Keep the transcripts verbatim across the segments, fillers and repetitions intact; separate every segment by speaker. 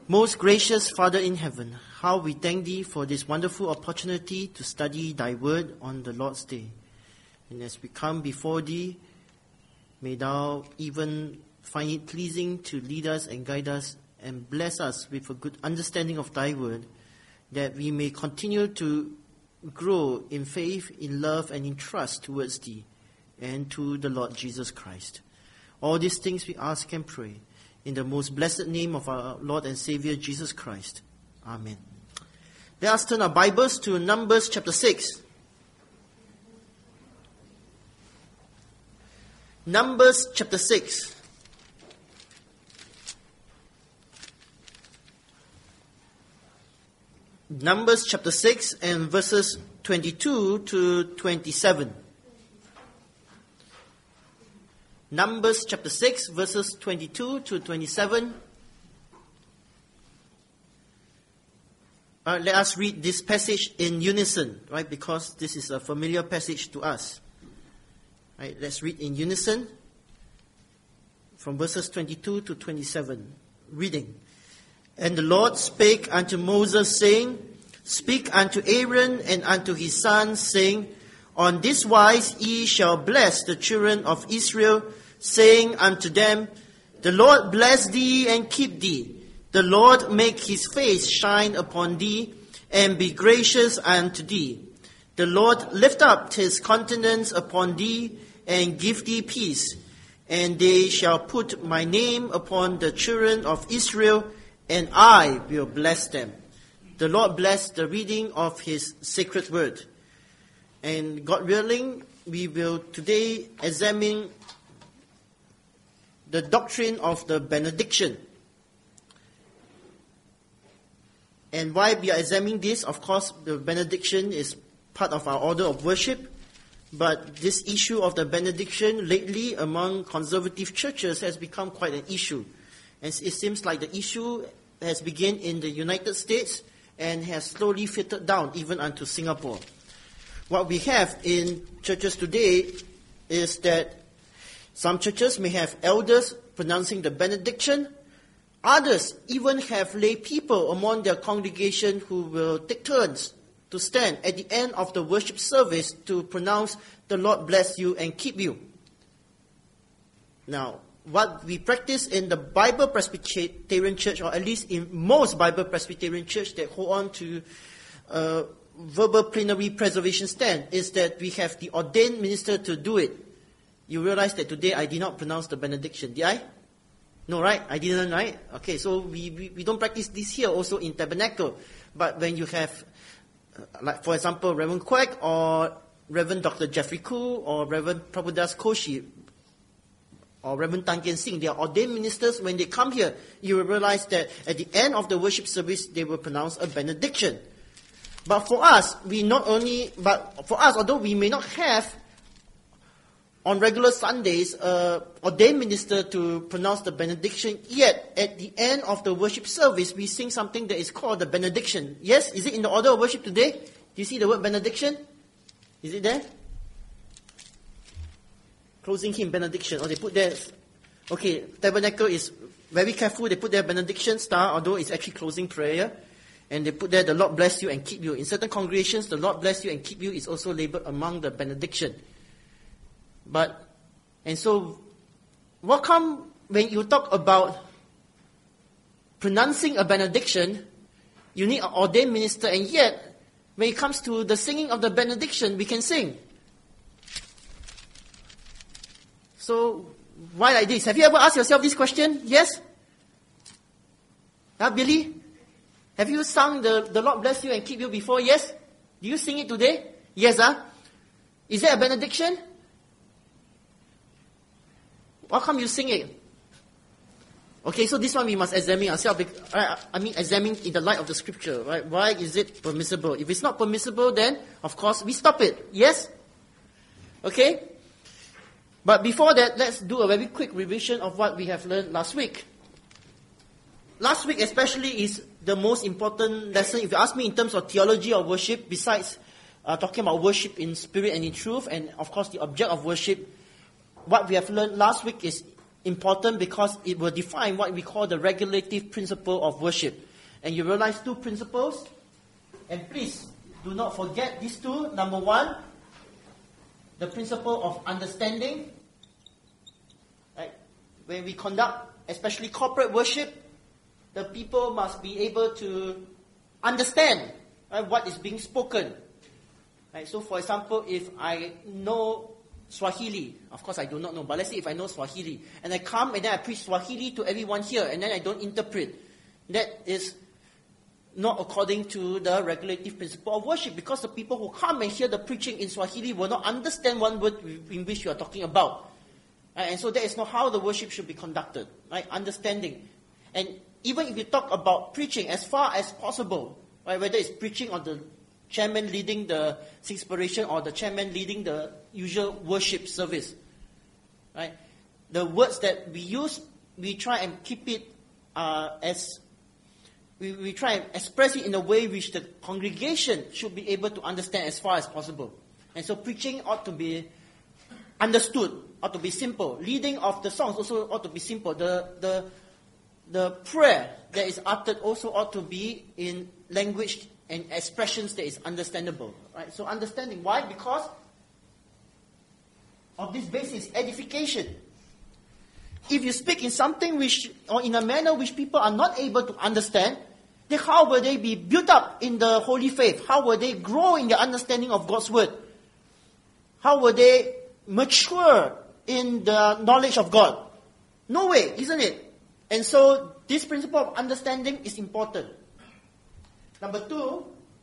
Speaker 1: Most gracious Father in heaven, how we thank Thee for this wonderful opportunity to study Thy word on the Lord's Day. And as we come before Thee, may Thou even find it pleasing to lead us and guide us and bless us with a good understanding of Thy word, that we may continue to grow in faith, in love, and in trust towards Thee and to the Lord Jesus Christ. All these things we ask and pray in the most blessed name of our Lord and Savior Jesus Christ. Amen. Let us turn our Bibles to Numbers chapter six. Numbers chapter six. Numbers chapter six and verses twenty-two to twenty-seven. Numbers chapter six, verses twenty-two to twenty-seven. Uh, let us read this passage in unison, right? Because this is a familiar passage to us. Right, let's read in unison from verses twenty-two to twenty-seven. Reading. And the Lord spake unto Moses, saying, Speak unto Aaron and unto his sons, saying, On this wise ye shall bless the children of Israel, saying unto them, The Lord bless thee and keep thee. The Lord make his face shine upon thee, and be gracious unto thee. The Lord lift up his countenance upon thee, and give thee peace. And they shall put my name upon the children of Israel, and I will bless them. The Lord bless the reading of his sacred word. And God willing, we will today examine the doctrine of the benediction. And why we are examining this, of course, the benediction is part of our order of worship. But this issue of the benediction lately among conservative churches has become quite an issue. And it seems like the issue has begun in the United States and has slowly filtered down even unto Singapore. What we have in churches today is that some churches may have elders pronouncing the benediction. Others even have lay people among their congregation who will take turns to stand at the end of the worship service to pronounce, The Lord bless you and keep you. Now, what we practice in the Bible Presbyterian Church, or at least in most Bible Presbyterian Church that hold on to uh, verbal plenary preservation stand, is that we have the ordained minister to do it. You realize that today I did not pronounce the benediction, did I? No, right? I didn't, right? Okay, so we, we, we don't practice this here also in Tabernacle. But when you have, uh, like for example, Reverend Quack or Reverend Doctor Jeffrey Koo or Reverend Prabhudas Koshi or Reverend Tan Kian Sing, they are ordained ministers. When they come here, you will realize that at the end of the worship service, they will pronounce a benediction. But for us, we not only, but for us, although we may not have on regular Sundays uh, ordained minister to pronounce the benediction, yet at the end of the worship service, we sing something that is called the benediction. Yes? Is it in the order of worship today? Do you see the word benediction? Is it there? Closing hymn, benediction. Or they put there, okay, Tabernacle is very careful. They put their benediction star, although it's actually closing prayer. And they put there, the Lord bless you and keep you. In certain congregations, the Lord bless you and keep you is also labeled among the benediction. But, and so, what come when you talk about pronouncing a benediction, you need an ordained minister, and yet, when it comes to the singing of the benediction, we can sing. So, why like this? Have you ever asked yourself this question? Yes? Huh, Billy? Have you sung the, the Lord bless you and keep you before? Yes? Do you sing it today? Yes, huh? Is there a benediction? How come you sing it? Okay, so this one we must examine ourselves. I mean, examine in the light of the scripture, right? Why is it permissible? If it's not permissible, then, of course, we stop it. Yes? Okay? But before that, let's do a very quick revision of what we have learned last week. Last week especially is the most important lesson, if you ask me, in terms of theology of worship, besides uh, talking about worship in spirit and in truth, and of course the object of worship. What we have learned last week is important because it will define what we call the regulative principle of worship. And you realize two principles. And please, do not forget these two. Number one, the principle of understanding. Right? When we conduct, especially corporate worship, the people must be able to understand, right, what is being spoken. Right? So, for example, if I know Swahili, of course I do not know, but let's say if I know Swahili, and I come and then I preach Swahili to everyone here, and then I don't interpret, that is not according to the regulative principle of worship, because the people who come and hear the preaching in Swahili will not understand one word in which you are talking about. Right? And so that is not how the worship should be conducted. Right? Understanding. And even if you talk about preaching, as far as possible, right, whether it's preaching or the chairman leading the inspiration or the chairman leading the usual worship service, right? The words that we use, we try and keep it uh, as we, we try and express it in a way which the congregation should be able to understand as far as possible. And so preaching ought to be understood, ought to be simple. Leading of the songs also ought to be simple. The the the prayer that is uttered also ought to be in language and expressions that is understandable. Right? So understanding. Why? Because of this basis, edification. If you speak in something which, or in a manner which people are not able to understand, then how will they be built up in the holy faith? How will they grow in the understanding of God's word? How will they mature in the knowledge of God? No way, isn't it? And so this principle of understanding is important. Number two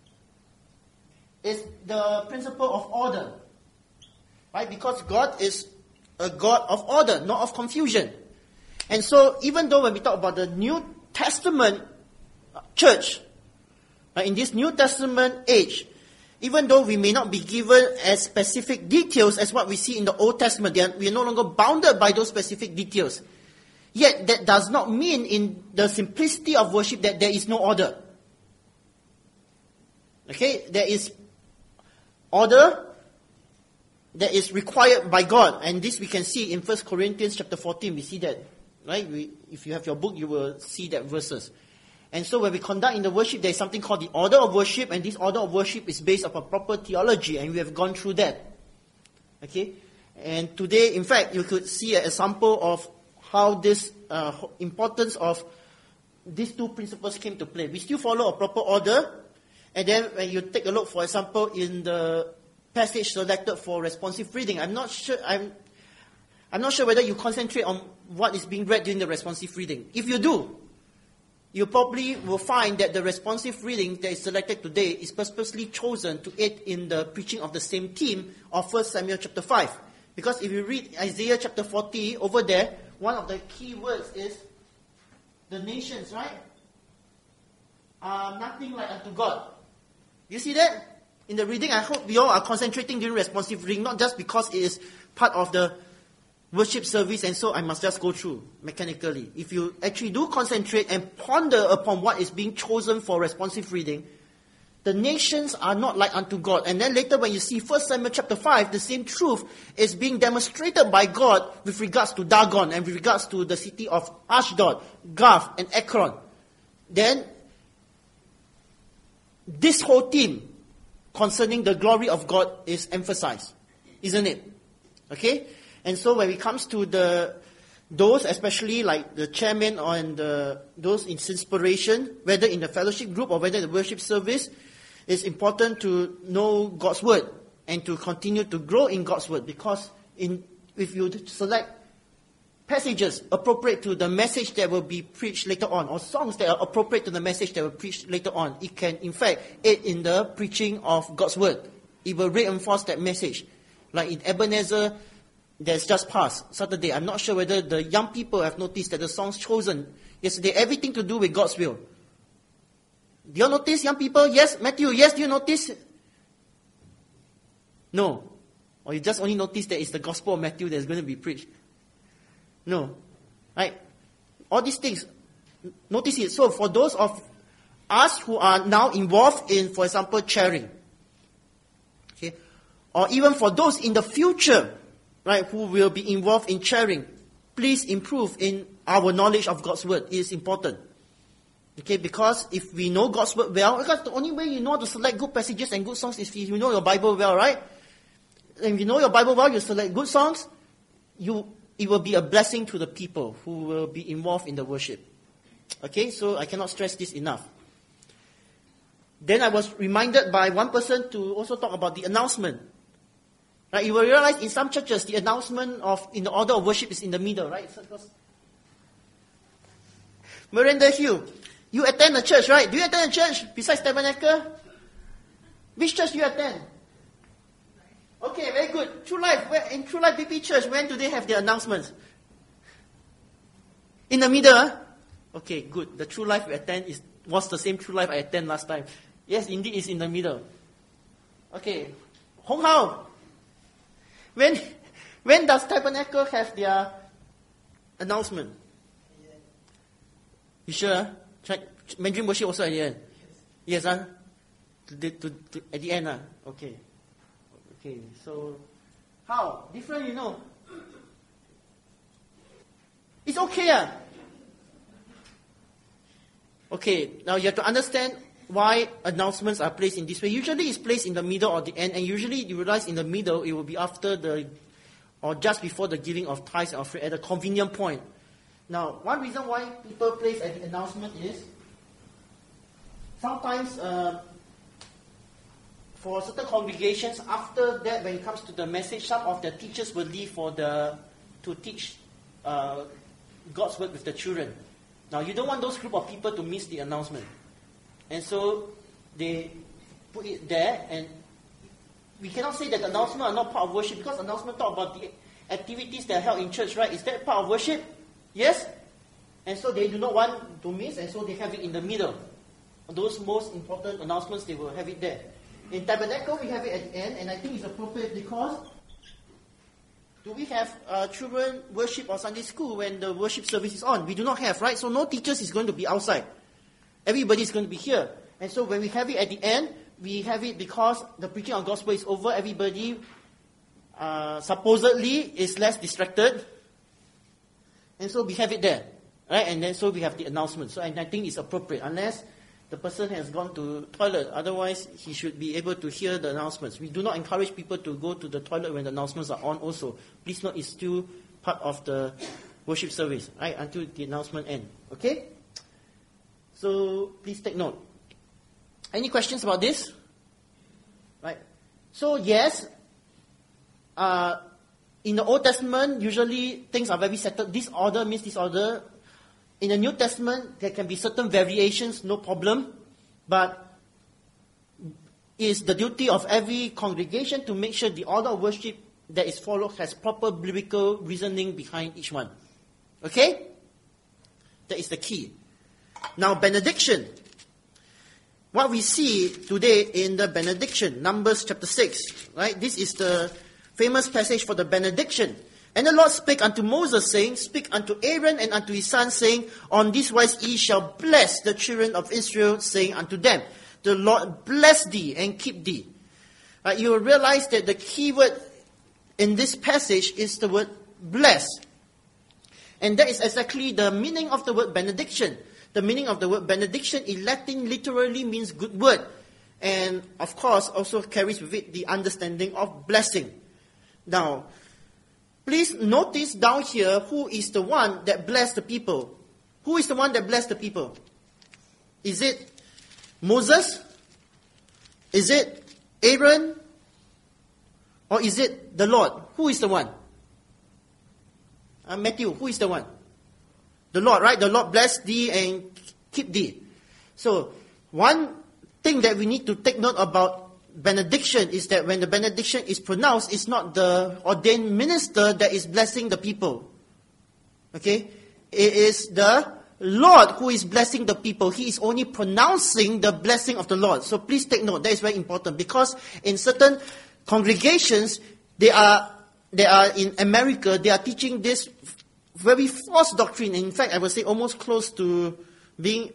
Speaker 1: is the principle of order. Right? Because God is a God of order, not of confusion. And so even though when we talk about the New Testament church, right, in this New Testament age, even though we may not be given as specific details as what we see in the Old Testament, we are no longer bounded by those specific details. Yet that does not mean in the simplicity of worship that there is no order. Okay, there is order that is required by God, and this we can see in First Corinthians chapter fourteen. We see that, right? We, if you have your book, you will see that verses. And so when we conduct in the worship, there is something called the order of worship, and this order of worship is based upon proper theology, and we have gone through that. Okay, and today, in fact, you could see an example of how this uh, importance of these two principles came to play. We still follow a proper order. And then when you take a look, for example, in the passage selected for responsive reading, I'm not sure I'm I'm not sure whether you concentrate on what is being read during the responsive reading. If you do, you probably will find that the responsive reading that is selected today is purposely chosen to aid in the preaching of the same theme of First Samuel chapter five. Because if you read Isaiah chapter forty, over there, one of the key words is the nations, right? Are nothing like unto God. You see that? In the reading, I hope we all are concentrating during responsive reading, not just because it is part of the worship service and so I must just go through mechanically. If you actually do concentrate and ponder upon what is being chosen for responsive reading, the nations are not like unto God. And then later when you see First Samuel chapter five, the same truth is being demonstrated by God with regards to Dagon and with regards to the city of Ashdod, Gath, and Ekron. Then this whole theme concerning the glory of God is emphasized, isn't it? Okay? And so when it comes to the those, especially like the chairman and the, those in inspiration, whether in the fellowship group or whether in the worship service, it's important to know God's word and to continue to grow in God's word, because in if you select passages appropriate to the message that will be preached later on, or songs that are appropriate to the message that will be preached later on, it can in fact aid in the preaching of God's word. It will reinforce that message. Like in Ebenezer, that's just passed Saturday. I'm not sure whether the young people have noticed that the songs chosen yesterday, everything to do with God's will. Do you notice, young people? Yes, Matthew, yes, do you notice? No. Or you just only notice that it's the Gospel of Matthew that's going to be preached. No. Right? All these things, notice it. So for those of us who are now involved in, for example, chairing, or even for those in the future, right, who will be involved in chairing, please improve in our knowledge of God's word. It is important. Okay, because if we know God's word well, because the only way you know how to select good passages and good songs is if you know your Bible well, right? And if you know your Bible well, you select good songs, you it will be a blessing to the people who will be involved in the worship. Okay, so I cannot stress this enough. Then I was reminded by one person to also talk about the announcement. Right, you will realize in some churches the announcement of in the order of worship is in the middle, right? So Miranda Hill, you attend a church, right? Do you attend a church besides Tabernacle? Which church do you attend? Okay, very good. True Life, where, in True Life B P Church, when do they have their announcements? In the middle, huh? Okay, good. The True Life we attend is was the same True Life I attend last time. Yes, indeed, it's in the middle. Okay, Hong Hao. When when does Tabernacle have their announcement? You sure? Huh? Check Mandarin worship also at the end. Yes, huh? To, to, to, at the end, huh? Okay. Okay, so how? Different, you know. It's okay, ah. Okay, now you have to understand why announcements are placed in this way. Usually it's placed in the middle or the end, and usually you realize in the middle it will be after the, or just before the giving of tithes and offering at a convenient point. Now, one reason why people place at the announcement is, sometimes uh, for certain congregations, after that, when it comes to the message, some of the teachers will leave for the to teach uh, God's word with the children. Now, you don't want those group of people to miss the announcement. And so, they put it there, and we cannot say that the announcements are not part of worship, because announcements talk about the activities that are held in church, right? Is that part of worship? Yes? And so they do not want to miss, and so they have it in the middle. Those most important announcements, they will have it there. In Tabernacle, we have it at the end, and I think it's appropriate because do we have uh, children worship or Sunday school when the worship service is on? We do not have, right? So no teachers is going to be outside. Everybody is going to be here. And so when we have it at the end, we have it because the preaching of gospel is over. Everybody uh, supposedly is less distracted. And so we have it there. Right? And then so we have the announcement. So and I think it's appropriate unless the person has gone to toilet. Otherwise, he should be able to hear the announcements. We do not encourage people to go to the toilet when the announcements are on also. Please note, it's still part of the worship service, right, until the announcement ends. Okay? So, please take note. Any questions about this? Right? So, yes, uh, in the Old Testament, usually things are very settled. This order means this order. In the New Testament, there can be certain variations, no problem. But it is the duty of every congregation to make sure the order of worship that is followed has proper biblical reasoning behind each one. Okay? That is the key. Now, benediction. What we see today in the benediction, Numbers chapter six, right? This is the famous passage for the benediction. And the Lord spake unto Moses, saying, Speak unto Aaron and unto his sons, saying, On this wise ye shall bless the children of Israel, saying unto them, The Lord bless thee and keep thee. Right, you will realize that the key word in this passage is the word bless. And that is exactly the meaning of the word benediction. The meaning of the word benediction in Latin literally means good word. And of course also carries with it the understanding of blessing. Now, please notice down here who is the one that blessed the people. Who is the one that blessed the people? Is it Moses? Is it Aaron? Or is it the Lord? Who is the one? Uh, Matthew, who is the one? The Lord, right? The Lord bless thee and keep thee. So, one thing that we need to take note about benediction is that when the benediction is pronounced, it's not the ordained minister that is blessing the people. Okay? It is the Lord who is blessing the people. He is only pronouncing the blessing of the Lord. So please take note, that is very important. Because in certain congregations, they are, they are in America, they are teaching this very false doctrine. In fact, I would say almost close to being,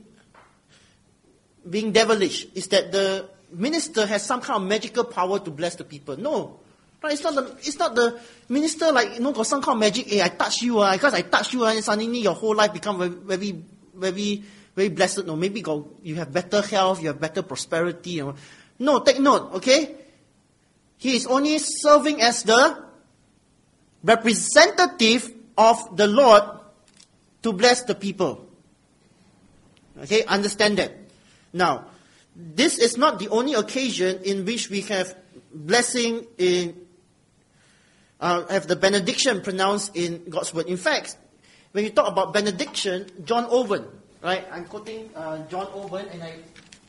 Speaker 1: being devilish. Is that the minister has some kind of magical power to bless the people. No. Right? It's not the, it's not the minister like, you know, got some kind of magic, hey, I touch you, uh, because I touch you, uh, and suddenly your whole life become very, very, very, very blessed. No, maybe go, you have better health, you have better prosperity. You know. No, take note, okay? He is only serving as the representative of the Lord to bless the people. Okay, understand that. Now, this is not the only occasion in which we have blessing in, uh, have the benediction pronounced in God's word. In fact, when you talk about benediction, John Owen, right? I'm quoting uh, John Owen, and I,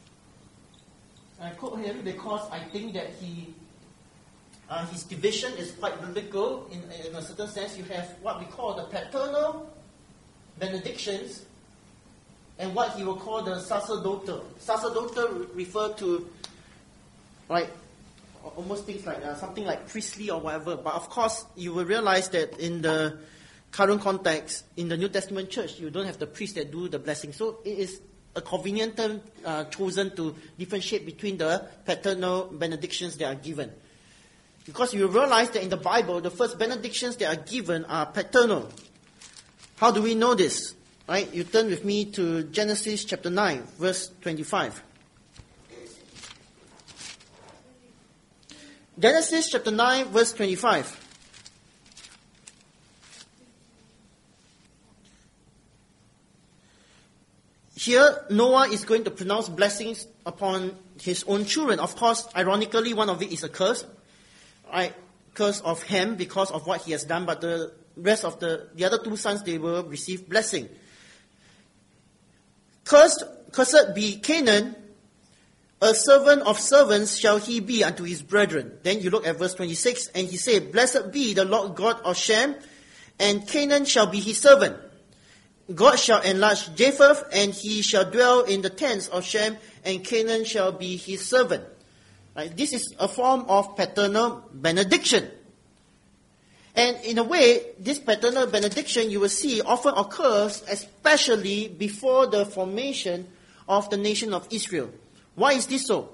Speaker 1: I quote him because I think that he, uh, his division is quite biblical in, in a certain sense. You have what we call the paternal benedictions, and what he will call the sacerdotal. Sacerdotal refer to, right, almost things like uh, something like priestly or whatever. But of course, you will realize that in the current context, in the New Testament church, you don't have the priests that do the blessing. So it is a convenient term uh, chosen to differentiate between the paternal benedictions that are given. Because you realize that in the Bible, the first benedictions that are given are paternal. How do we know this? Right? You turn with me to Genesis chapter nine, verse twenty-five. Genesis chapter nine, verse twenty-five. Here, Noah is going to pronounce blessings upon his own children. Of course, ironically, one of it is a curse. Right? Curse of Ham because of what he has done, but the rest of the, the other two sons, they will receive blessing. Cursed, cursed be Canaan, a servant of servants shall he be unto his brethren. Then you look at verse twenty-six, and he said, Blessed be the Lord God of Shem, and Canaan shall be his servant. God shall enlarge Japheth, and he shall dwell in the tents of Shem, and Canaan shall be his servant. Right? This is a form of paternal benediction. And in a way, this paternal benediction, you will see, often occurs especially before the formation of the nation of Israel. Why is this so?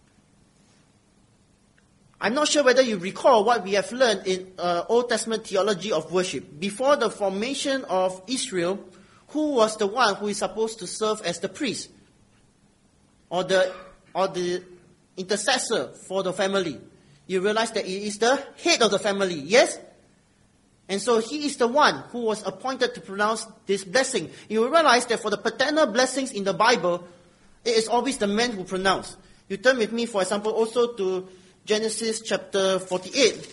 Speaker 1: I'm not sure whether you recall what we have learned in uh, Old Testament theology of worship. Before the formation of Israel, who was the one who is supposed to serve as the priest? Or the, or the intercessor for the family? You realize that he is the head of the family, yes? And so he is the one who was appointed to pronounce this blessing. You will realize that for the paternal blessings in the Bible, it is always the man who pronounce. You turn with me, for example, also to Genesis chapter forty-eight.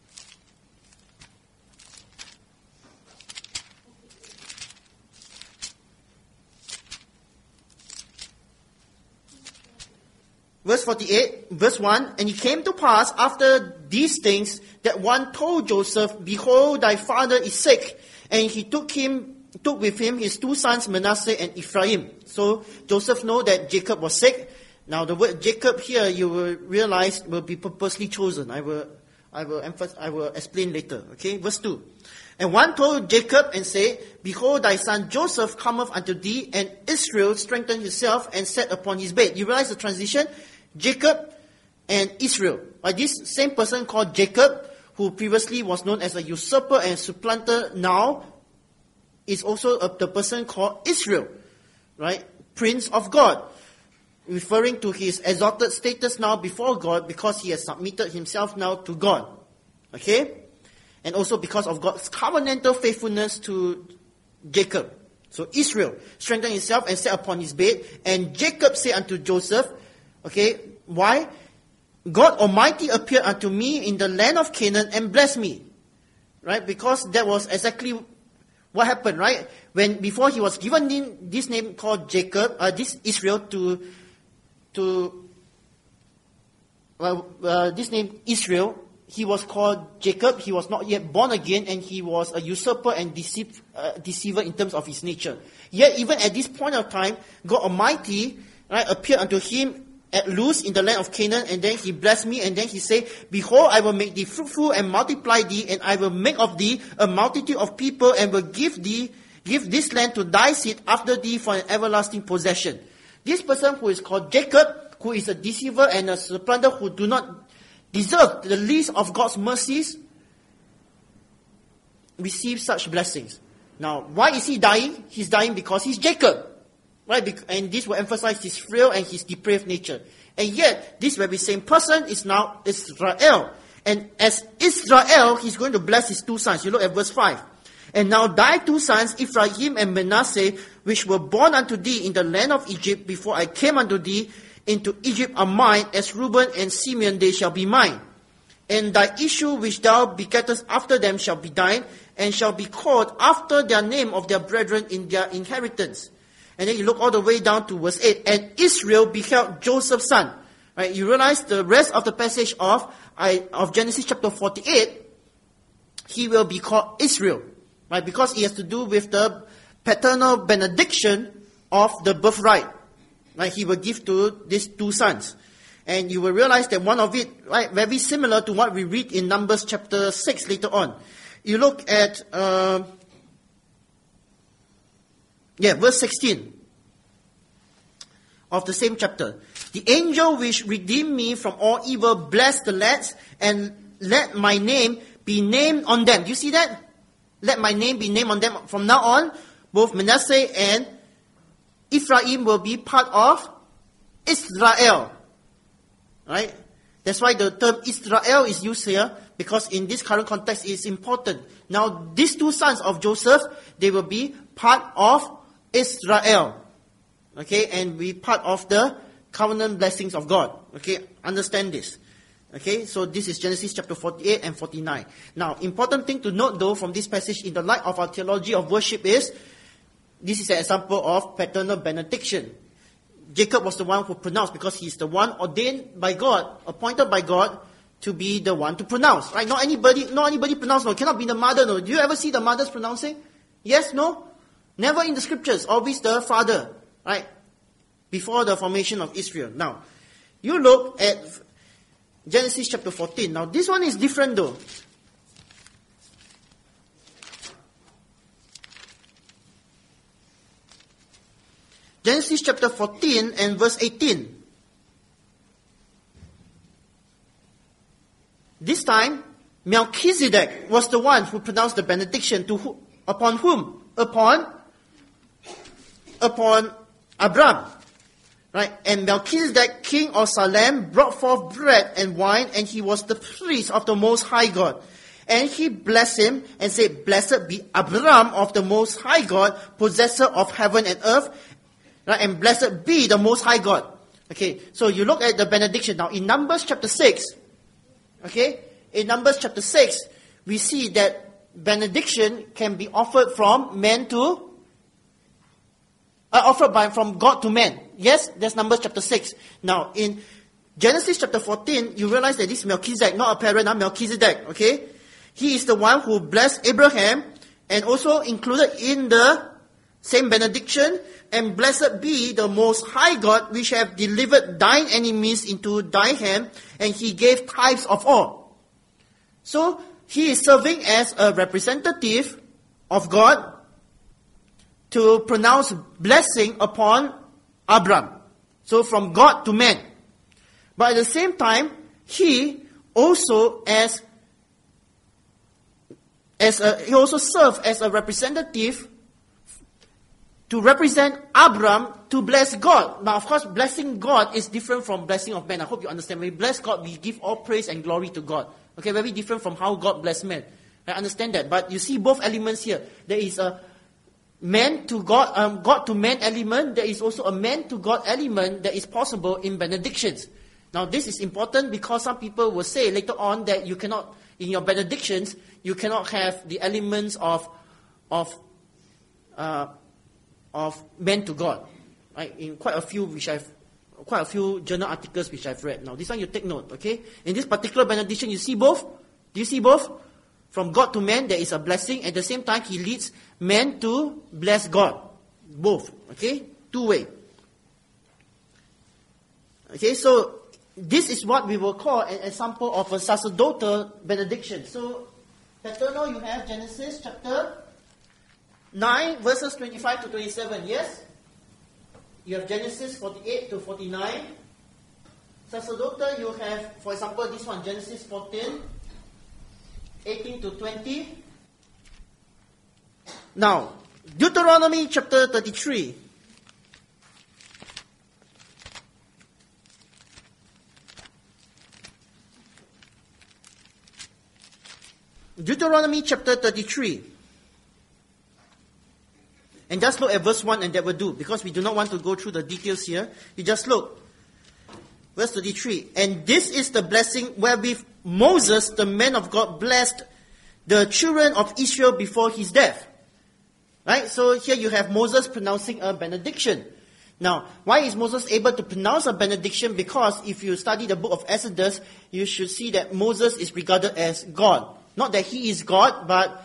Speaker 1: Verse forty-eight, verse one, And it came to pass after these things that one told Joseph, Behold, thy father is sick. And he took him, took with him his two sons, Manasseh and Ephraim. So Joseph knew that Jacob was sick. Now the word Jacob here, you will realize, will be purposely chosen. I will, I will emphasize, I will explain later. Okay, verse two. And one told Jacob and said, Behold, thy son Joseph cometh unto thee, and Israel strengthened himself and sat upon his bed. You realize the transition? Jacob and Israel. Right? This same person called Jacob, who previously was known as a usurper and supplanter, now is also a, the person called Israel. Right? Prince of God. Referring to his exalted status now before God because he has submitted himself now to God. Okay? And also because of God's covenantal faithfulness to Jacob. So Israel strengthened himself and sat upon his bed. And Jacob said unto Joseph, okay, why? God Almighty appeared unto me in the land of Canaan and blessed me. Right? Because that was exactly what happened, right? When before he was given this name called Jacob, uh, this Israel to, to, well, uh, this name Israel, he was called Jacob. He was not yet born again, and he was a usurper and deceive, uh, deceiver in terms of his nature. Yet even at this point of time, God Almighty, right, appeared unto him at Luz in the land of Canaan, and then he blessed me, and then he said, Behold, I will make thee fruitful and multiply thee, and I will make of thee a multitude of people, and will give thee, give this land to thy seed after thee for an everlasting possession. This person who is called Jacob, who is a deceiver and a supplanter, who do not deserve the least of God's mercies, receive such blessings. Now, why is he dying? He's dying because he's Jacob. Right? And this will emphasize his frail and his depraved nature. And yet, this very same person is now Israel. And as Israel, he's going to bless his two sons. You look at verse five. And now thy two sons, Ephraim and Manasseh, which were born unto thee in the land of Egypt, before I came unto thee into Egypt, are mine, as Reuben and Simeon they shall be mine. And thy issue which thou begettest after them shall be thine, and shall be called after their name of their brethren in their inheritance. And then you look all the way down to verse eight. And Israel beheld Joseph's son. Right? You realize the rest of the passage of, I, of Genesis chapter forty-eight, he will be called Israel. Right? Because it has to do with the paternal benediction of the birthright. Right? He will give to these two sons. And you will realize that one of it, right, very similar to what we read in Numbers chapter six later on. You look at, uh, yeah, verse sixteen of the same chapter. The angel which redeemed me from all evil, bless the lads, and let my name be named on them. Do you see that? Let my name be named on them. From now on, both Manasseh and Ephraim will be part of Israel. Right? That's why the term Israel is used here, because in this current context it is important. Now, these two sons of Joseph, they will be part of Israel. Okay? And be part of the covenant blessings of God. Okay? Understand this. Okay? So this is Genesis chapter forty-eight and forty-nine. Now, important thing to note though from this passage in the light of our theology of worship is, this is an example of paternal benediction. Jacob was the one who pronounced, because he's the one ordained by God, appointed by God to be the one to pronounce. Right? Not anybody, not anybody pronounce. No, it cannot be the mother. No. Do you ever see the mothers pronouncing? Yes, no? Never in the scriptures. Always the father. Right? Before the formation of Israel. Now, you look at Genesis chapter fourteen. Now, this one is different though. Genesis chapter fourteen and verse eighteen. This time, Melchizedek was the one who pronounced the benediction to who, upon whom? Upon, upon Abram. Right? And Melchizedek, king of Salem, brought forth bread and wine, and he was the priest of the Most High God. And he blessed him and said, Blessed be Abram of the Most High God, possessor of heaven and earth, right? And blessed be the Most High God. Okay, so you look at the benediction. Now, in Numbers chapter six, okay, in Numbers chapter six, we see that benediction can be offered from man to, uh, offered by, from God to man. Yes, that's Numbers chapter six. Now, in Genesis chapter fourteen, you realize that this is Melchizedek, not a parent, not Melchizedek, okay? He is the one who blessed Abraham, and also included in the same benediction, and blessed be the Most High God, which have delivered thine enemies into thy hand, and he gave tithes of all. So, he is serving as a representative of God to pronounce blessing upon Abram. So, from God to man. But at the same time, he also as, as a, he also served as a representative to represent Abram to bless God. Now, of course, blessing God is different from blessing of man. I hope you understand. When we bless God, we give all praise and glory to God. Okay, very different from how God bless man. I understand that. But you see both elements here. There is a man to God, um, God to man element. There is also a man to God element that is possible in benedictions. Now, this is important because some people will say later on that you cannot, in your benedictions, you cannot have the elements of, of, uh, of man to God. Right? In quite a few which I've, quite a few journal articles which I've read. Now, this one you take note, okay? In this particular benediction, you see both? Do you see both? From God to man, there is a blessing. At the same time, he leads man to bless God. Both, okay? Two way. Okay, so this is what we will call an example of a sacerdotal benediction. So, paternal, you have Genesis chapter nine, verses twenty-five to twenty-seven, yes? You have Genesis forty-eight to forty-nine. sacerdotal, you have, for example, this one, Genesis fourteen, eighteen to twenty. Now, Deuteronomy chapter thirty-three. Deuteronomy chapter thirty-three. And just look at verse one and that will do, because we do not want to go through the details here. You just look. Verse thirty-three. And this is the blessing wherewith Moses, the man of God, blessed the children of Israel before his death. Right? So here you have Moses pronouncing a benediction. Now, why is Moses able to pronounce a benediction? Because if you study the book of Exodus, you should see that Moses is regarded as God. Not that he is God, but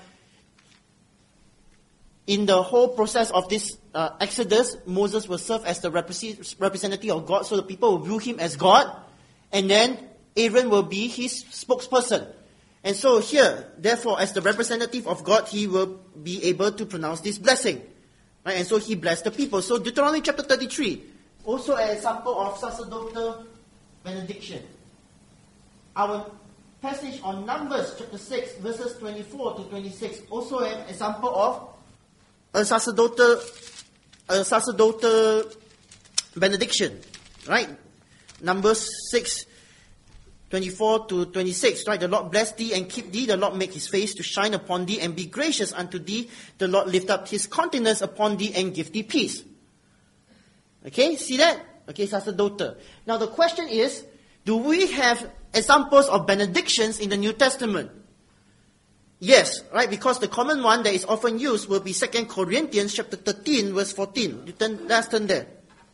Speaker 1: in the whole process of this uh, Exodus, Moses will serve as the represent- representative of God, so the people will view him as God, and then Aaron will be his spokesperson. And so here, therefore, as the representative of God, he will be able to pronounce this blessing. Right? And so he blessed the people. So Deuteronomy chapter thirty-three, also an example of sacerdotal benediction. Our passage on Numbers chapter six, verses twenty-four to twenty-six, also an example of a sacerdotal, a sacerdotal benediction, right? Numbers six, twenty-four to twenty-six, right? The Lord bless thee and keep thee. The Lord make his face to shine upon thee and be gracious unto thee. The Lord lift up his countenance upon thee and give thee peace. Okay, see that? Okay, sacerdotal. Now the question is, do we have examples of benedictions in the New Testament? Yes, right, because the common one that is often used will be Second Corinthians chapter thirteen, verse fourteen. You turn, let's turn there.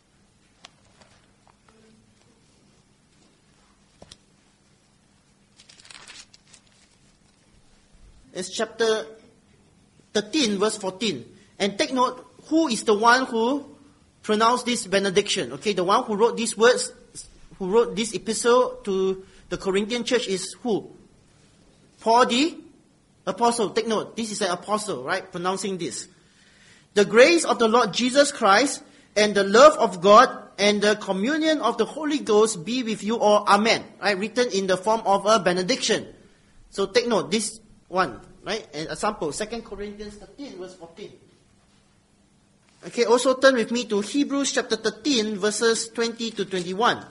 Speaker 1: It's chapter thirteen, verse fourteen. And take note, who is the one who pronounced this benediction? Okay, the one who wrote these words, who wrote this epistle to the Corinthian church is who? Paul the Apostle. Take note, this is an apostle, right? Pronouncing this. The grace of the Lord Jesus Christ and the love of God and the communion of the Holy Ghost be with you all. Amen. Right? Written in the form of a benediction. So take note, this one, right? An example, Second Corinthians thirteen, verse fourteen. Okay, also turn with me to Hebrews chapter thirteen, verses twenty to twenty-one.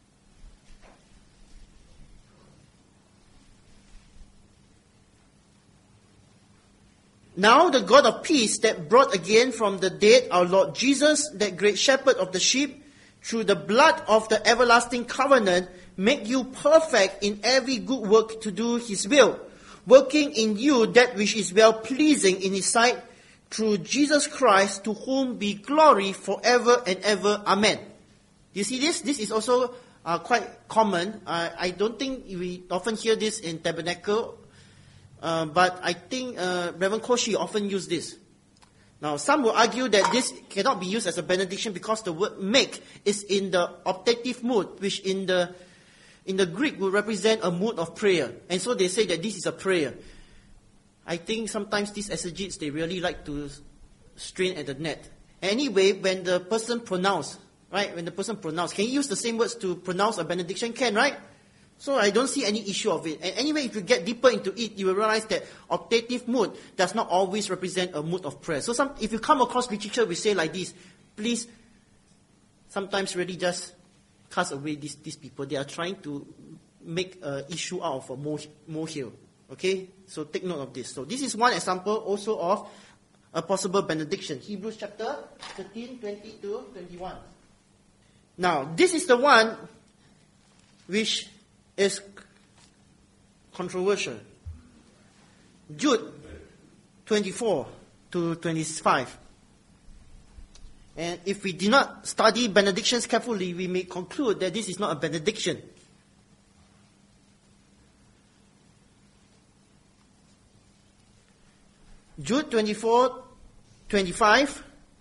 Speaker 1: Now the God of peace that brought again from the dead our Lord Jesus, that great shepherd of the sheep, through the blood of the everlasting covenant, make you perfect in every good work to do his will, working in you that which is well-pleasing in his sight, through Jesus Christ, to whom be glory forever and ever. Amen. Do you see this? This is also uh, quite common. Uh, I don't think we often hear this in Tabernacle, uh, but I think uh, Reverend Koshi often use this. Now, some will argue that this cannot be used as a benediction because the word make is in the optative mood, which in the in the Greek would represent a mood of prayer. And so they say that this is a prayer. I think sometimes these exegetes, they really like to strain at the net. Anyway, when the person pronounce, right, when the person pronounce, can you use the same words to pronounce a benediction? Can, right? So I don't see any issue of it. And anyway, if you get deeper into it, you will realize that optative mood does not always represent a mood of prayer. So some, if you come across literature which say like this, please sometimes really just cast away these, these people. They are trying to make an issue out of a molehill. Okay? So take note of this. So this is one example also of a possible benediction. Hebrews chapter thirteen, twenty to twenty-one. Now, this is the one which is controversial. Jude twenty-four to twenty-five. And if we do not study benedictions carefully, we may conclude that this is not a benediction. Jude twenty-four, twenty-five.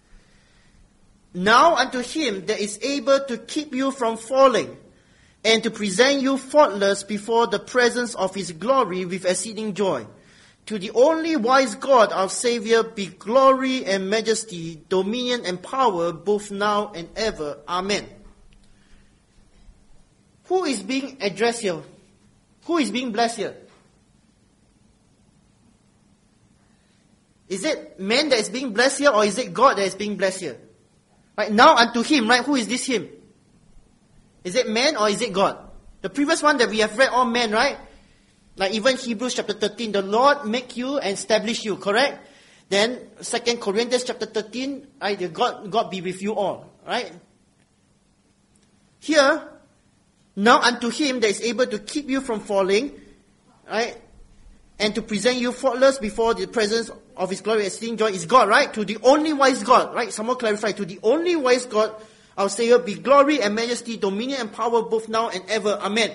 Speaker 1: Now unto him that is able to keep you from falling, and to present you faultless before the presence of his glory with exceeding joy. To the only wise God, our Savior, be glory and majesty, dominion and power, both now and ever. Amen. who is being addressed here? Who is being blessed here? Is it man that is being blessed here, or is it God that is being blessed here? Right, now unto him, right? Who is this him? Is it man or is it God? The previous one that we have read, all men, right? Like even Hebrews chapter thirteen, the Lord make you and establish you, correct? Then Second Corinthians chapter thirteen, right? God, God be with you all, right? Here, now unto him that is able to keep you from falling, right? And to present you faultless before the presence of his glory exceeding joy is God, right? To the only wise God, right? Some more clarify. To the only wise God, our Savior, be glory and majesty, dominion and power both now and ever. Amen.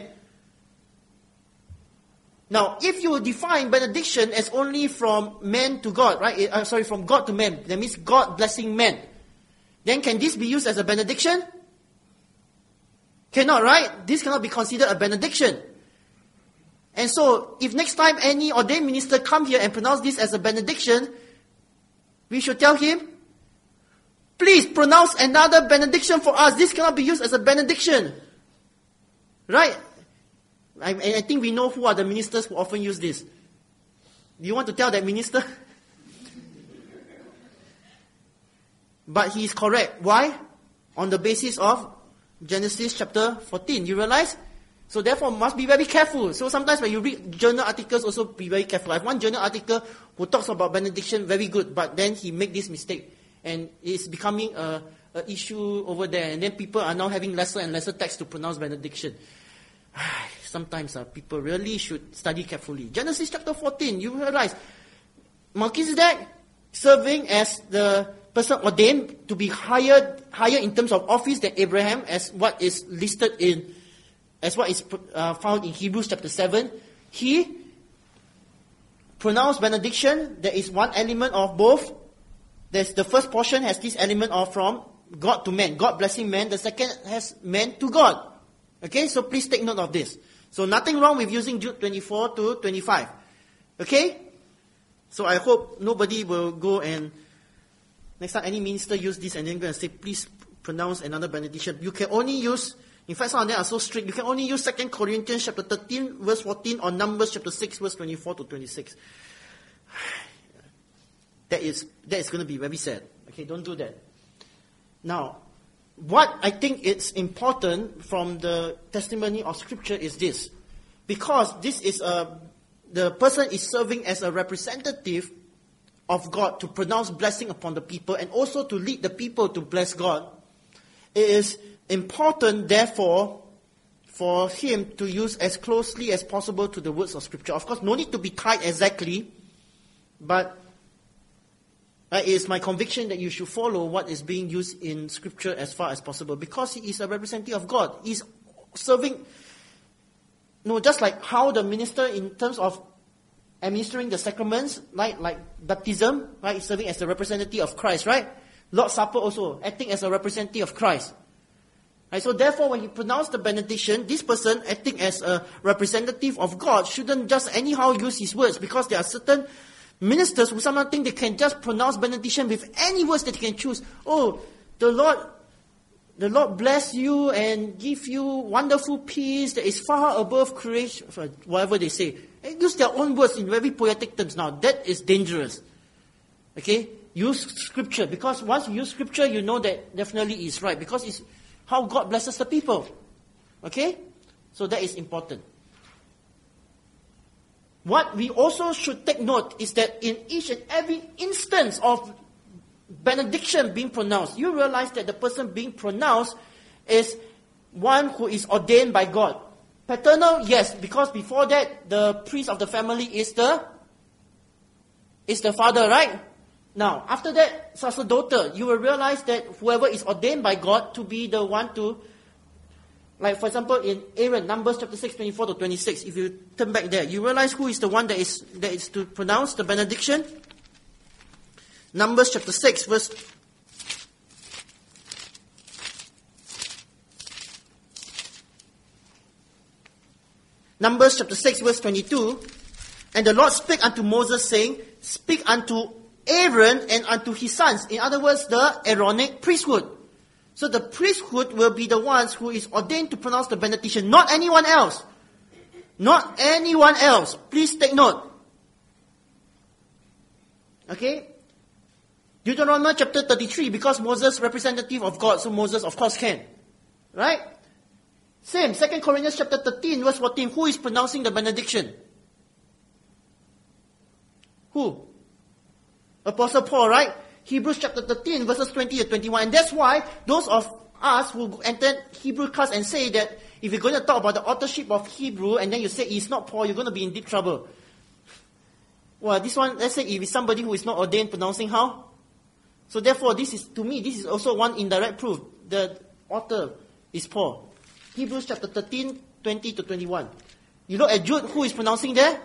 Speaker 1: Now, if you define benediction as only from man to God, right? Uh, sorry, from God to man, that means God blessing man. Then can this be used as a benediction? Cannot, right? This cannot be considered a benediction. And so, if next time any ordained minister come here and pronounce this as a benediction, we should tell him, please pronounce another benediction for us. This cannot be used as a benediction. Right? I, I think we know who are the ministers who often use this. Do you want to tell that minister? But he is correct. Why? On the basis of Genesis chapter fourteen. You realize? So therefore, must be very careful. So sometimes when you read journal articles, also be very careful. I have one journal article who talks about benediction, very good, but then he make this mistake. And it's becoming a, a issue over there. And then people are now having lesser and lesser text to pronounce benediction. Sometimes uh, people really should study carefully. Genesis chapter fourteen, you realize, Melchizedek serving as the person ordained to be higher, higher in terms of office than Abraham, as what is listed in As what is uh, found in Hebrews chapter seven, he pronounced benediction. There is one element of both. There's the first portion has this element of from God to man, God blessing man. The second has man to God. Okay, so please take note of this. So nothing wrong with using Jude twenty-four to twenty-five. Okay? So I hope nobody will go and next time any minister use this and then go and say, please pronounce another benediction. You can only use, in fact, some of them are so strict. You can only use Second Corinthians chapter thirteen, verse fourteen, or Numbers chapter six, verse twenty-four to twenty-six. That is, that is going to be very sad. Okay, don't do that. Now, what I think is important from the testimony of Scripture is this. Because this is a, the person is serving as a representative of God to pronounce blessing upon the people and also to lead the people to bless God. It is important, therefore, for him to use as closely as possible to the words of Scripture. Of course, no need to be tied exactly, but uh, it is my conviction that you should follow what is being used in Scripture as far as possible, because he is a representative of God. He is serving, no, just like how the minister in terms of administering the sacraments, like, like baptism, right, is serving as the representative of Christ, right? Lord's Supper also, acting as a representative of Christ. Right, so therefore, when he pronounced the benediction, this person acting as a representative of God shouldn't just anyhow use his words, because there are certain ministers who somehow think they can just pronounce benediction with any words that they can choose. Oh, the Lord, the Lord bless you and give you wonderful peace that is far above creation, whatever they say. They use their own words in very poetic terms. Now, that is dangerous. Okay? Use Scripture, because once you use Scripture, you know that definitely is right, because it's how God blesses the people. Okay? So that is important. What we also should take note is that in each and every instance of benediction being pronounced, you realize that the person being pronounced is one who is ordained by God. Paternal, yes, because before that, the priest of the family is the, is the father, right? Now, after that, sacerdotal, you will realize that whoever is ordained by God to be the one to, like for example in Aaron, Numbers chapter six, twenty-four to twenty-six, if you turn back there, you realize who is the one that is, that is to pronounce the benediction? Numbers chapter six, verse Numbers chapter six, verse twenty-two, and the Lord spake unto Moses, saying, speak unto Aaron and unto his sons. In other words, the Aaronic priesthood. So the priesthood will be the ones who is ordained to pronounce the benediction, not anyone else. Not anyone else. Please take note. Okay? Deuteronomy chapter thirty-three, because Moses representative of God, so Moses of course can. Right? Same, Second Corinthians chapter thirteen, verse fourteen, who is pronouncing the benediction? Who? Apostle Paul, right? Hebrews chapter thirteen, verses twenty to twenty-one. And that's why those of us who enter Hebrew class and say that if you're going to talk about the authorship of Hebrew and then you say it's not Paul, you're going to be in deep trouble. Well, this one, let's say if it's somebody who is not ordained, pronouncing how? So therefore, this is, to me, this is also one indirect proof. The author is Paul. Hebrews chapter thirteen, twenty to twenty-one. You look at Jude, who is pronouncing there?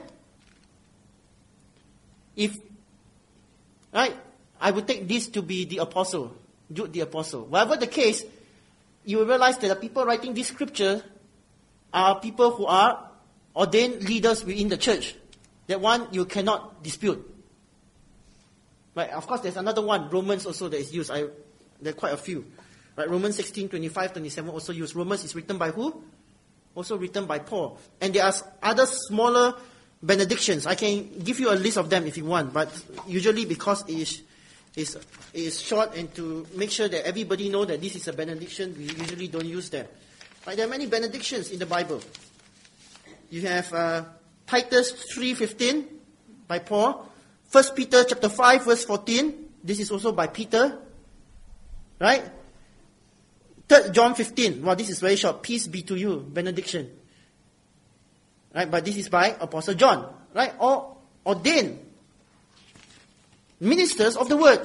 Speaker 1: If, right, I would take this to be the apostle, Jude the apostle. Whatever the case, you will realize that the people writing this scripture are people who are ordained leaders within the church. That one you cannot dispute. Right, of course there's another one, Romans also, that is used. I, there are quite a few. Right, Romans sixteen, twenty-five, twenty-seven also used. Romans is written by who? Also written by Paul. And there are other smaller benedictions. I can give you a list of them if you want, but usually because it is, is, is short and to make sure that everybody know that this is a benediction, we usually don't use them. Right, there are many benedictions in the Bible. You have uh, Titus three fifteen by Paul. First Peter chapter five verse fourteen. This is also by Peter. Right? Third John fifteen. Well, this is very short. Peace be to you. Benediction. Right? But this is by Apostle John. Right? All ordained ministers of the word.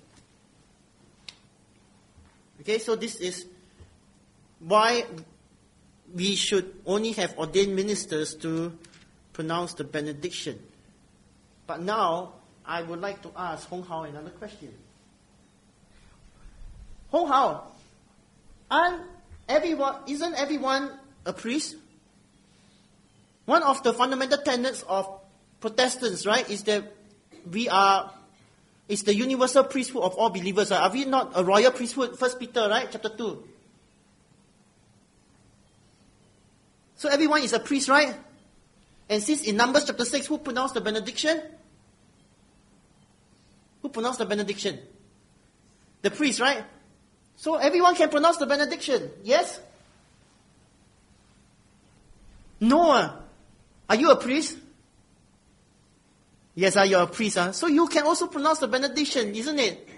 Speaker 1: Okay, so this is why we should only have ordained ministers to pronounce the benediction. But now, I would like to ask Hong Hao another question. Hong Hao, aren't everyone, isn't everyone a priest? One of the fundamental tenets of Protestants, right, is that we are, it's the universal priesthood of all believers. Right? Are we not a royal priesthood? First Peter, right, chapter two. So everyone is a priest, right? And since in Numbers chapter six, who pronounced the benediction? Who pronounced the benediction? The priest, right? So everyone can pronounce the benediction. Yes? Noah, are you a priest? Yes, are you a priest? Huh? So you can also pronounce the benediction, isn't it?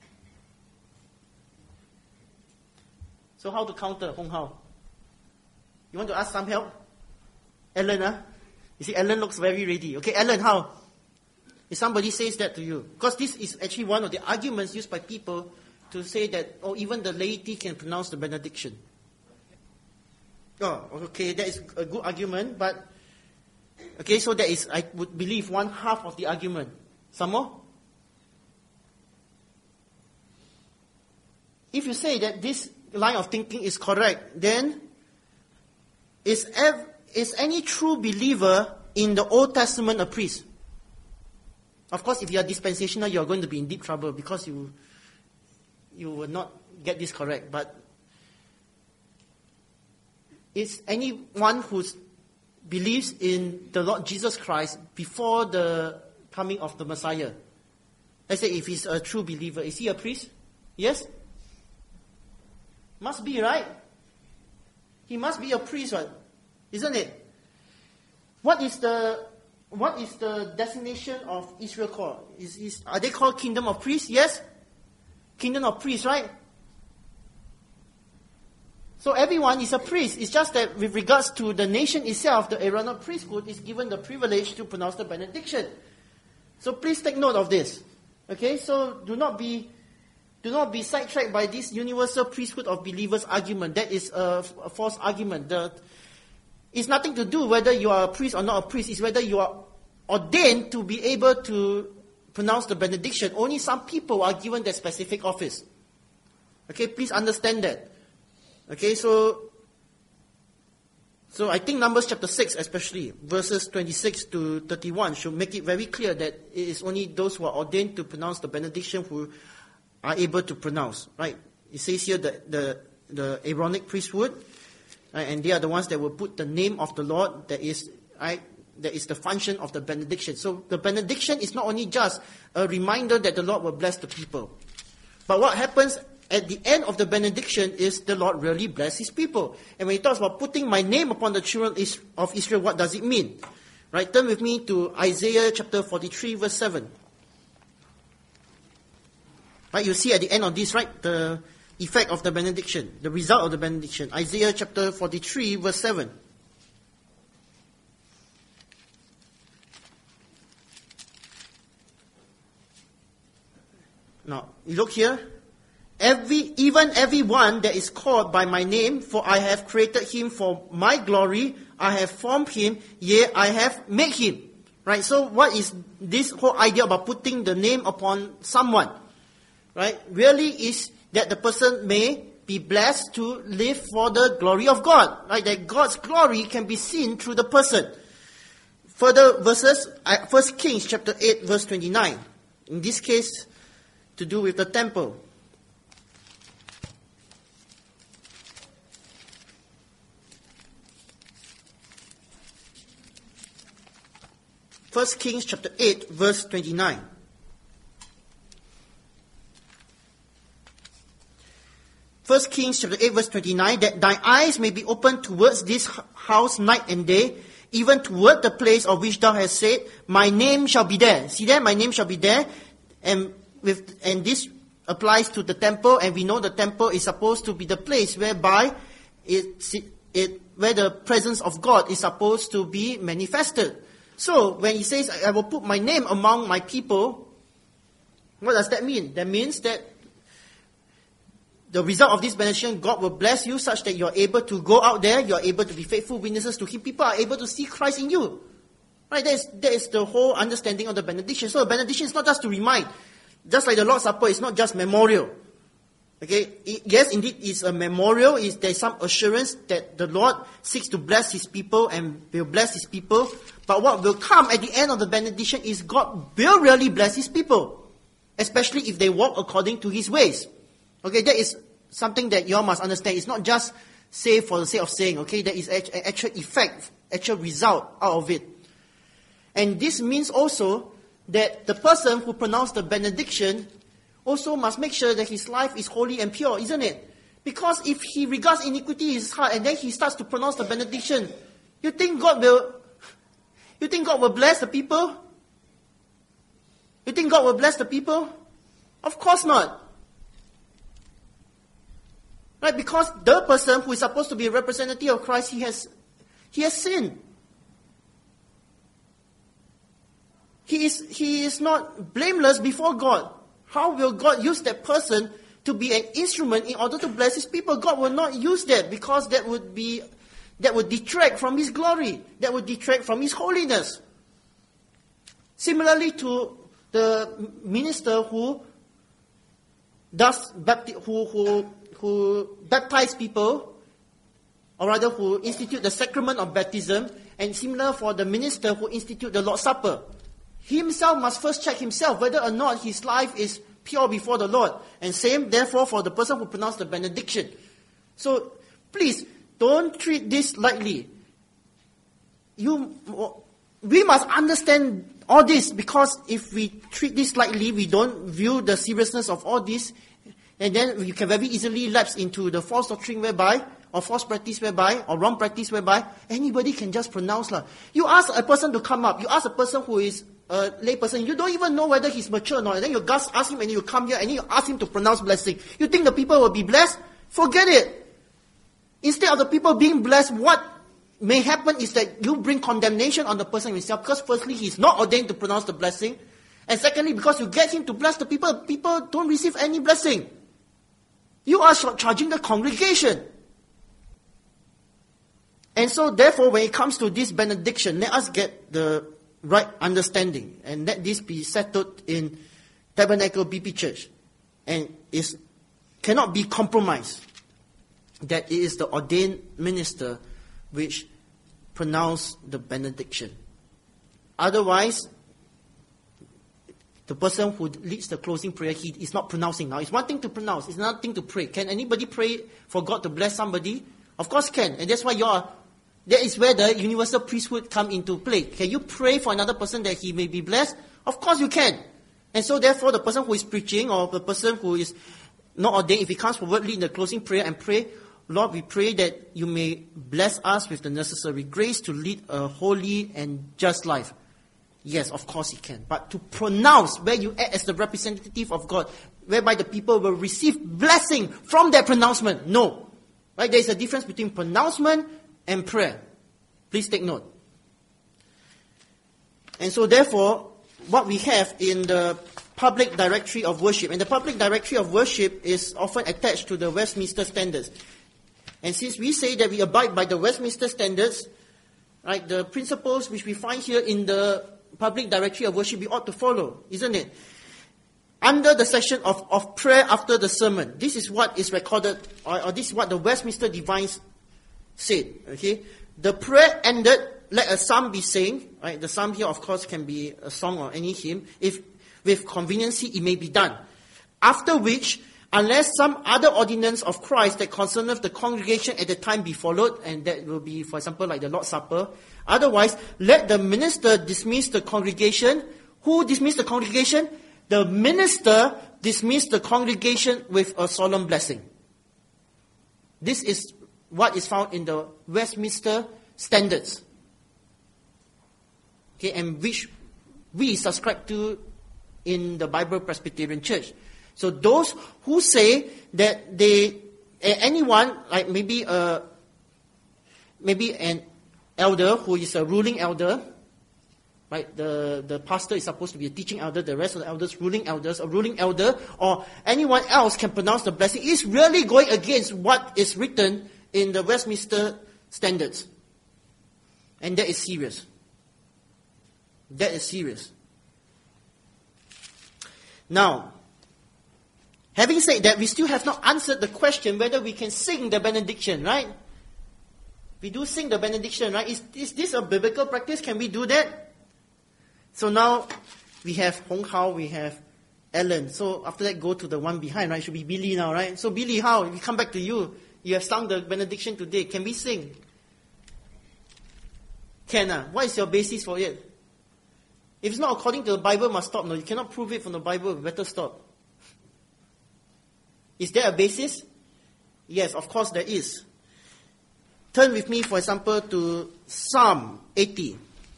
Speaker 1: So how to counter, Hong Hao? You want to ask some help? Ellen, huh? You see, Ellen looks very ready. Okay, Ellen, how? If somebody says that to you. Because this is actually one of the arguments used by people to say that, oh, even the laity can pronounce the benediction. Oh, okay, that is a good argument, but, okay, so that is, I would believe, one half of the argument. Some more? If you say that this line of thinking is correct, then is ev- Is any true believer in the Old Testament a priest? Of course, if you are dispensational, you are going to be in deep trouble because you you will not get this correct. But is anyone who believes in the Lord Jesus Christ before the coming of the Messiah, let's say if he's a true believer, is he a priest? Yes? Must be, right? He must be a priest, right? Isn't it? What is the what is the designation of Israel called? Is, is are they called kingdom of priests? Yes? Kingdom of priests, right? So everyone is a priest. It's just that with regards to the nation itself, the Aaronic priesthood is given the privilege to pronounce the benediction. So please take note of this. Okay, so do not be do not be sidetracked by this universal priesthood of believers argument. That is a, a false argument. The It's nothing to do whether you are a priest or not a priest. It's whether you are ordained to be able to pronounce the benediction. Only some people are given that specific office. Okay, please understand that. Okay, so so I think Numbers chapter six especially, verses twenty-six to thirty-one should make it very clear that it is only those who are ordained to pronounce the benediction who are able to pronounce. Right? It says here that the, the Aaronic priesthood, right, and they are the ones that will put the name of the Lord, that is, right, that is the function of the benediction. So the benediction is not only just a reminder that the Lord will bless the people. But what happens at the end of the benediction is the Lord really bless his people. And when he talks about putting my name upon the children of Israel, what does it mean? Right, turn with me to Isaiah chapter forty-three, verse seven. Right, you see at the end of this, right, the effect of the benediction, the result of the benediction. Isaiah chapter forty-three, verse seven. Now, you look here. Every, even everyone that is called by my name, for I have created him for my glory, I have formed him, yea, I have made him. Right, so what is this whole idea about putting the name upon someone? Right, really is that the person may be blessed to live for the glory of God. Right, that God's glory can be seen through the person. Further verses, First Kings chapter eight, verse twenty-nine. In this case, to do with the temple. First Kings chapter eight, verse twenty-nine. First Kings chapter eight, verse twenty-nine, that thy eyes may be opened towards this house night and day, even toward the place of which thou hast said, my name shall be there. See there, my name shall be there. And with and this applies to the temple, and we know the temple is supposed to be the place whereby it, it where the presence of God is supposed to be manifested. So, when he says, I will put my name among my people, what does that mean? That means that the result of this benediction, God will bless you such that you are able to go out there, you are able to be faithful witnesses to him. People are able to see Christ in you. Right? That is, that is the whole understanding of the benediction. So, the benediction is not just to remind. Just like the Lord's Supper, it's not just memorial. Okay, it, yes, indeed, it's a memorial. It's, there's some assurance that the Lord seeks to bless his people and will bless his people. But what will come at the end of the benediction is God will really bless his people, especially if they walk according to his ways. Okay, that is something that you all must understand. It's not just say for the sake of saying. Okay, there is an actual effect, actual result out of it. And this means also that the person who pronounced the benediction also must make sure that his life is holy and pure, isn't it? Because if he regards iniquity in his heart and then he starts to pronounce the benediction, you think God will, you think God will bless the people? You think God will bless the people? Of course not. Right? Because the person who is supposed to be a representative of Christ, he has, he has sinned. He is, he is not blameless before God. How will God use that person to be an instrument in order to bless his people? God will not use that because that would be, that would detract from his glory. That would detract from his holiness. Similarly to the minister who does bapti- who, who, who baptize people, or rather who institute the sacrament of baptism, and similar for the minister who institute the Lord's Supper. He himself must first check himself whether or not his life is pure before the Lord. And same, therefore, for the person who pronounced the benediction. So, please, don't treat this lightly. You, we must understand all this, because if we treat this lightly, we don't view the seriousness of all this, and then you can very easily lapse into the false doctrine whereby, or false practice whereby, or wrong practice whereby, anybody can just pronounce. La. You ask a person to come up, you ask a person who is a lay person, you don't even know whether he's mature or not, and then you just ask him and you come here and you ask him to pronounce blessing. You think the people will be blessed? Forget it. Instead of the people being blessed, what may happen is that you bring condemnation on the person himself, because firstly, he's not ordained to pronounce the blessing, and secondly, because you get him to bless the people, people don't receive any blessing. You are charging the congregation. And so, therefore, when it comes to this benediction, let us get the right understanding, and let this be settled in Tabernacle B P Church, and it cannot be compromised that it is the ordained minister which pronounce the benediction. Otherwise, the person who leads the closing prayer, he is not pronouncing now. It's one thing to pronounce, it's another thing to pray. Can anybody pray for God to bless somebody? Of course can. And that's why you are, that is where the universal priesthood come into play. Can you pray for another person that he may be blessed? Of course you can. And so therefore the person who is preaching or the person who is not ordained, if he comes forward, lead in the closing prayer and pray, Lord, we pray that you may bless us with the necessary grace to lead a holy and just life. Yes, of course he can. But to pronounce, where you act as the representative of God, whereby the people will receive blessing from that pronouncement, no. Right? There is a difference between pronouncement and prayer. Please take note. And so therefore, what we have in the public directory of worship, and the public directory of worship is often attached to the Westminster Standards. And since we say that we abide by the Westminster Standards, right, the principles which we find here in the public directory of worship we ought to follow, isn't it? Under the section of, of prayer after the sermon, this is what is recorded, or, or this is what the Westminster Divines said. Okay, the prayer ended, let a psalm be sang. Right, the psalm here, of course, can be a song or any hymn. If with conveniency, it may be done. After which, unless some other ordinance of Christ that concerneth the congregation at the time be followed, and that will be, for example, like the Lord's Supper. Otherwise, let the minister dismiss the congregation. Who dismiss the congregation? The minister dismiss the congregation with a solemn blessing. This is what is found in the Westminster Standards. Okay, and which we subscribe to in the Bible Presbyterian Church. So those who say that they, anyone, like maybe a, maybe an elder who is a ruling elder, right? The, the pastor is supposed to be a teaching elder, the rest of the elders, ruling elders, a ruling elder, or anyone else can pronounce the blessing, is really going against what is written in the Westminster Standards. And that is serious. That is serious. Now, having said that, we still have not answered the question whether we can sing the benediction, right? We do sing the benediction, right? Is, is this a biblical practice? Can we do that? So now we have Hong Hao, we have Ellen. So after that, go to the one behind, right? It should be Billy now, right? So Billy, how? We come back to you. You have sung the benediction today. Can we sing? Can ah? What is your basis for it? If it's not according to the Bible, must stop. No, you cannot prove it from the Bible. Better stop. Is there a basis? Yes, of course there is. Turn with me, for example, to Psalm eighty.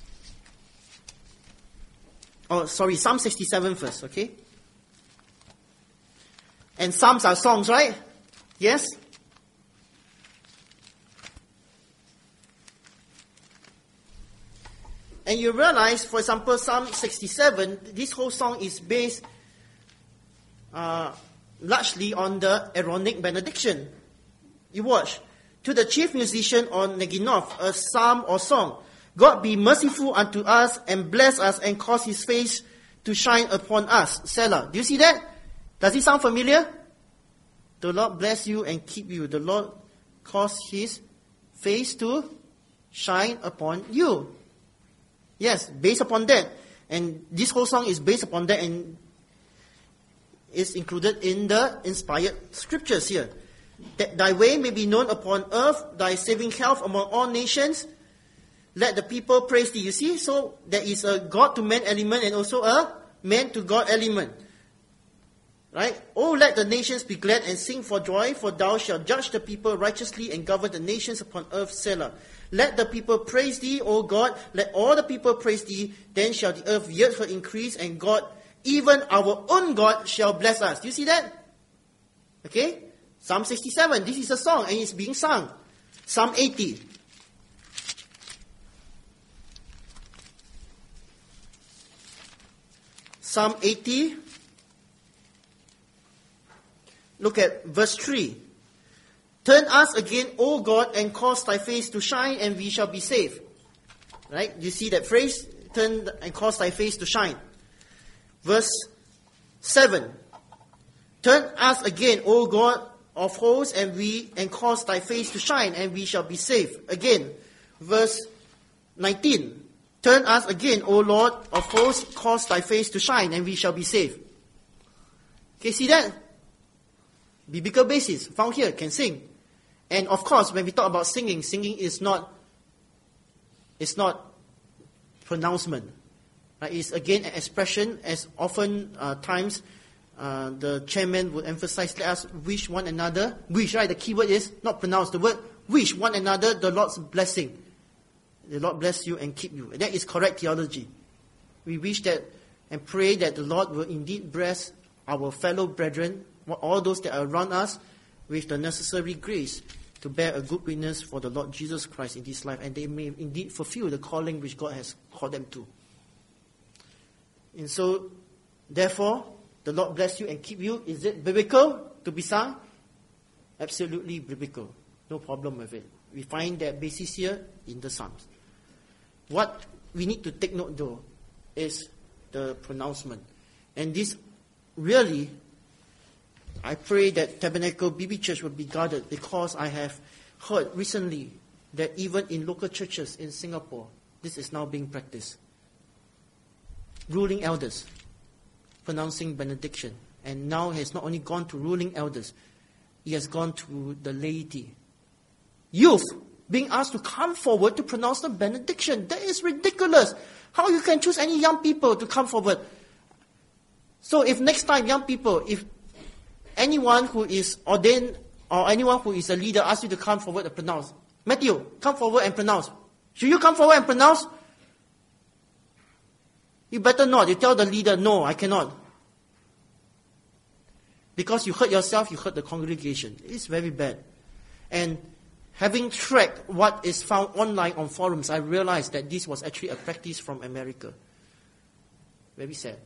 Speaker 1: Oh, sorry, Psalm sixty-seven first, okay? And Psalms are songs, right? Yes? And you realize, for example, Psalm sixty-seven, this whole song is based uh, largely on the Aaronic benediction. You watch. To the chief musician on Neginoth, a psalm or song. God be merciful unto us and bless us and cause his face to shine upon us. Selah. Do you see that? Does it sound familiar? The Lord bless you and keep you. The Lord cause his face to shine upon you. Yes, based upon that. And this whole song is based upon that and is included in the inspired scriptures here. That thy way may be known upon earth, thy saving health among all nations. Let the people praise thee. You see, so there is a God to man element and also a man to God element. Right? Oh, let the nations be glad and sing for joy, for thou shalt judge the people righteously and govern the nations upon earth. Selah. Let the people praise thee, O God. Let all the people praise thee. Then shall the earth yield her increase, and God, even our own God, shall bless us. Do you see that? Okay? Psalm sixty-seven. This is a song, and it's being sung. Psalm eighty. Psalm eighty. Look at verse three. Turn us again, O God, and cause thy face to shine, and we shall be saved. Right? You see that phrase? Turn and cause thy face to shine. Verse seven. Turn us again, O God of hosts, and we and cause thy face to shine, and we shall be saved. Again, verse nineteen. Turn us again, O Lord of hosts, cause thy face to shine, and we shall be saved. Okay, see that? Biblical basis, found here, can sing. And of course, when we talk about singing, singing is not, it's not pronouncement. Right? It's again an expression, as often uh, times uh, the chairman would emphasize, let us wish one another, wish, right? The key word is not pronounce, the word wish one another the Lord's blessing. The Lord bless you and keep you. That is correct theology. We wish that and pray that the Lord will indeed bless our fellow brethren, all those that are around us, with the necessary grace to bear a good witness for the Lord Jesus Christ in this life, and they may indeed fulfill the calling which God has called them to. And so, therefore, the Lord bless you and keep you. Is it biblical to be sung? Absolutely biblical. No problem with it. We find that basis here in the Psalms. What we need to take note, though, is the pronouncement. And this really, I pray that Tabernacle B B Church will be guarded, because I have heard recently that even in local churches in Singapore, this is now being practiced. Ruling elders pronouncing benediction. And now it has not only gone to ruling elders, it has gone to the laity. Youth being asked to come forward to pronounce the benediction. That is ridiculous. How you can choose any young people to come forward? So if next time young people, if anyone who is ordained or anyone who is a leader asks you to come forward and pronounce, Matthew, come forward and pronounce. Should you come forward and pronounce? You better not. You tell the leader, no, I cannot. Because you hurt yourself, you hurt the congregation. It's very bad. And having tracked what is found online on forums, I realized that this was actually a practice from America. Very sad.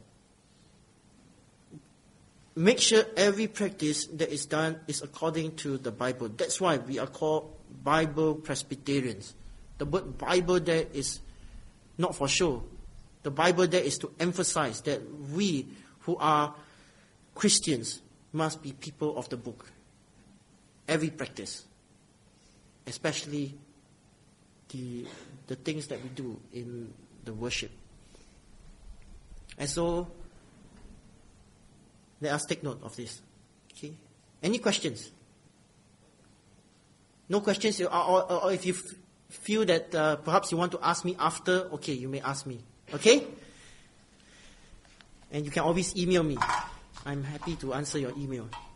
Speaker 1: Make sure every practice that is done is according to the Bible. That's why we are called Bible Presbyterians. The word Bible there is not for show. The Bible there is to emphasize that we who are Christians must be people of the book. Every practice. Especially the, the things that we do in the worship. And so, let us take note of this. Okay? Any questions? No questions? Or, or, or if you f- feel that uh, perhaps you want to ask me after, okay, you may ask me. Okay? And you can always email me. I'm happy to answer your email.